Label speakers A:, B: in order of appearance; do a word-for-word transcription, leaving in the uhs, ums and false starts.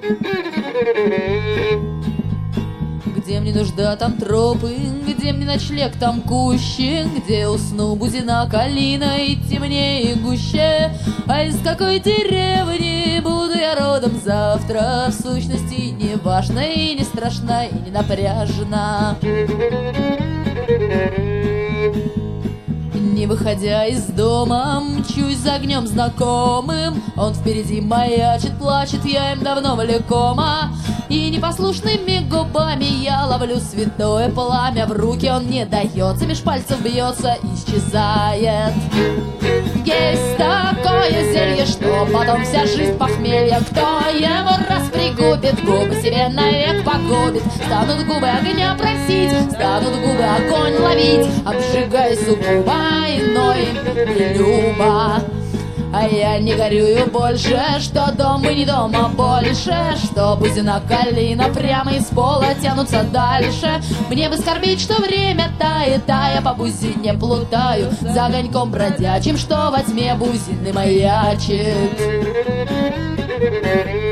A: Где мне нужда, там тропы, где мне ночлег, там кущи, где усну Бузина калина и темнее и гуще. А из какой деревни буду я родом завтра, в сущности не важно и не страшно и не напряжно. Не выходя из дома, мчусь за огнем знакомым. Он впереди маячит, плачет, я им давно влекома. И непослушными губами я ловлю святое пламя. В руки он не дается, меж пальцев бьется, исчезает. Есть такое зелье, что потом вся жизнь похмелья. Кто его раз пригубит, губы себе навек погубит. Станут губы огня просить, станут губы огонь ловить, обжигая сугубо иной нелюбо. А я не горюю больше, что дом и не дома больше, что Бузина калина прямо из пола тянутся дальше. Мне бы скорбить, что время тает, а я по Бузине плутаю за огоньком бродячим, что во тьме Бузины маячит.